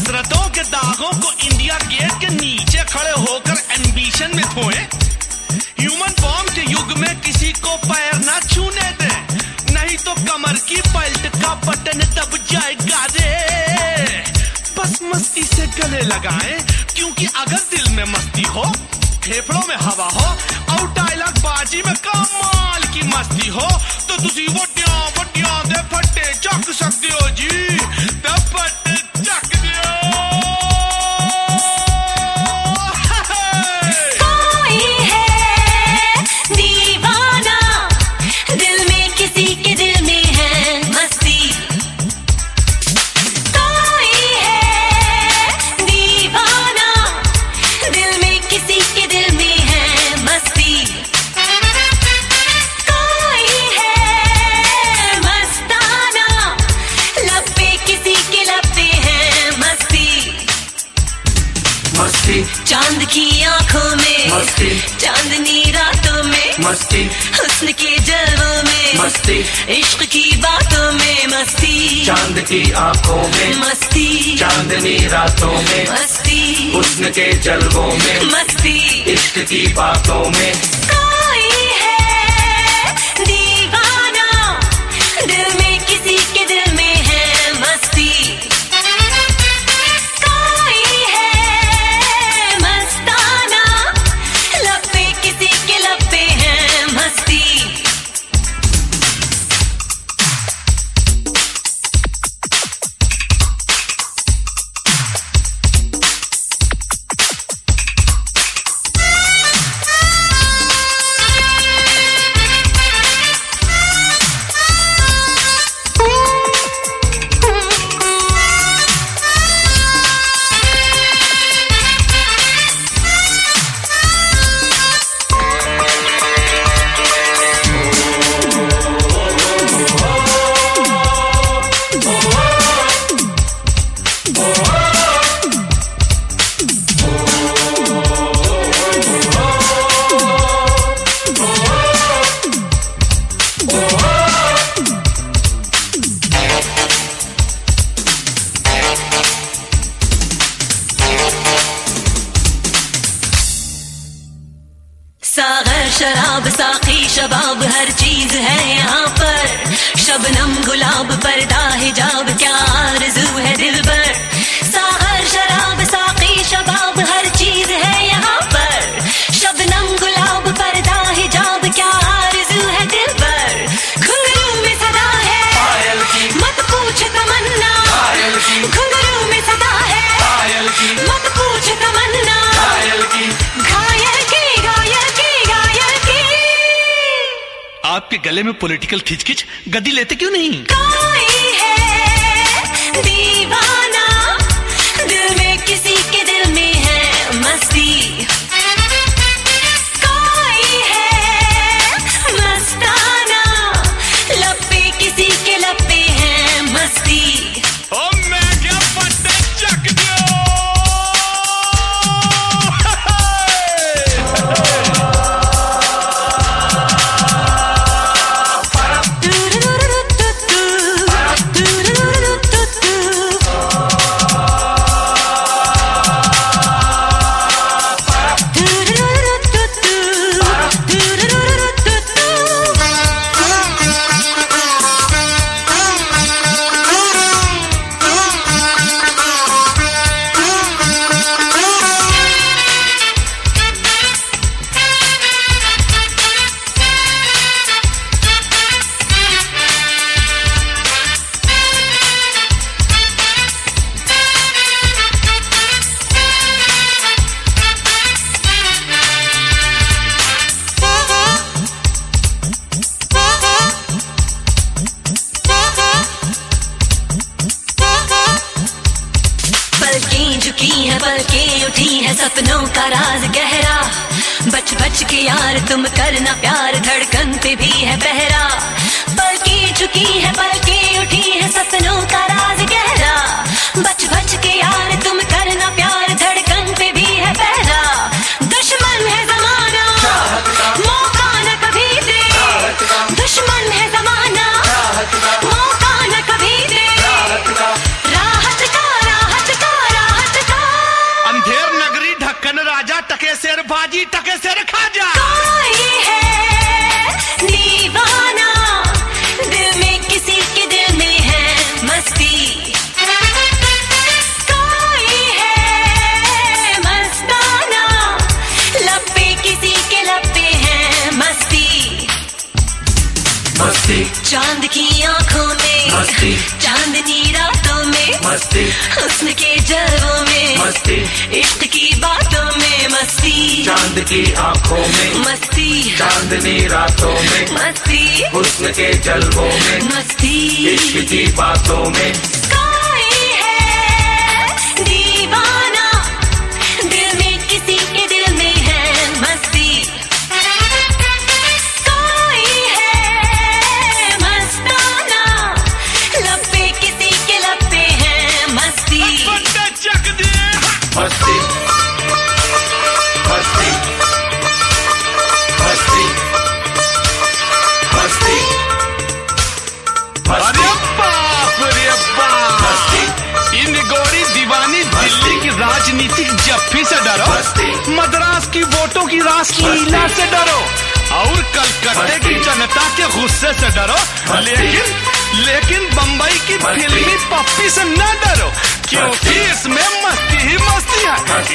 हसरतों के दागों को India gate के नीचे खड़े होकर एम्बिशन में धोए। ह्यूमन बॉम्ब के युग में किसी को पैर ना छूने दे, नहीं तो कमर की बेल्ट का बटन दब जाएगा रे। बस मस्ती से गले लगाएं, क्योंकि अगर दिल में मस्ती हो, फेफड़ों में हवा हो और डायलॉग बाजी में कमाल की मस्ती हो, तो तुसी वड्डियां दे फट्टे चक सकते हो जी, ते फट्टे चक दियो। कोई है दीवाना, दिल में किसी के दिल में है मस्ती। कोई है दीवाना, दिल में किसी के दिल में है मस्ती। कोई है मस्ताना, लब पे किसी के लब पे है मस्ती। मस्ती चांद की आंखों में मस्ती, चांदनी रातों में मस्ती हुस्न के जलवों में मस्ती, इश्क की बातों में मस्ती। चांद की आंखों में मस्ती, चांदनी रातों में मस्ती, हुस्न के जलवों में मस्ती। इश्क की बातों में। कोई है दीवाना, दिल में किसी के दिल में है मस्ती। कोई है मस्ताना, लब पे किसी के लब पे है मस्ती। सागर शराब साकी शबाब हर चीज है यहाँ पर, शबनम गुलाब पर्दा हिजाब क्या आरज़ू है दिल पर। सागर शराब साकी शबाब हर चीज है यहाँ पर, शबनम गुलाब पर्दा हिजाब क्या आरज़ू है दिल पर। घुंघरू में सदा है पायल की, मत पूछ तमन्ना, पायल की, घुंघरू में सदा है पायल की, मत पूछ तमन्ना। पायल की। घायल की घायल की घायल की। आपके गले में पॉलिटिकल खिचखिच, गद्दी लेते क्यों नहीं? कोई है दीवाना, दिल में किसी के दिल में है मस्ती। कोई है मस्ताना, लब पे किसी के लब पे है मस्ती। ओ मैं क्या फट्टे चक दियो। पलकें उठी है सपनों का राज गहरा, बच बच के यार तुम करना प्यार, धड़कन पे भी है पहरा। पलकें झुकी है पलकें उठी है सपनों का राज गहरा, बच बच के यार तुम करना प्यार, धड़कन पे भी है पहरा। दुश्मन है जमाना मौका न कभी दे, दुश्मन है जमाना मौका न कभी दे। राहत का मस्ती, हुस्न के जलवों में मस्ती, इश्क की बातों में मस्ती, चांद की आंखों में मस्ती, चांदनी रातों में मस्ती, हुस्न के जलवों में मस्ती, इश्क की बातों में। कोई है दीवाना, दिल में किसी के दिल में है मस्ती, कोई है मस्ताना, लब पे किसी के लब पे है मस्ती, चक दे मस्ती, मस्ती, मस्ती, मस्ती, अरे बाप रे बाप, मस्ती, इन गोरी दीवानी दिल्ली की राजनीतिक जफ्फी से डरो, मस्ती, मद्रास की वोटों की रासलीला से डरो, और कलकत्ते की जनता के गुस्से से डरो, लेकिन बंबई की फिल्मी पप्पी से न डरो, क्योंकि इसमें मस्ती ही मस्ती है,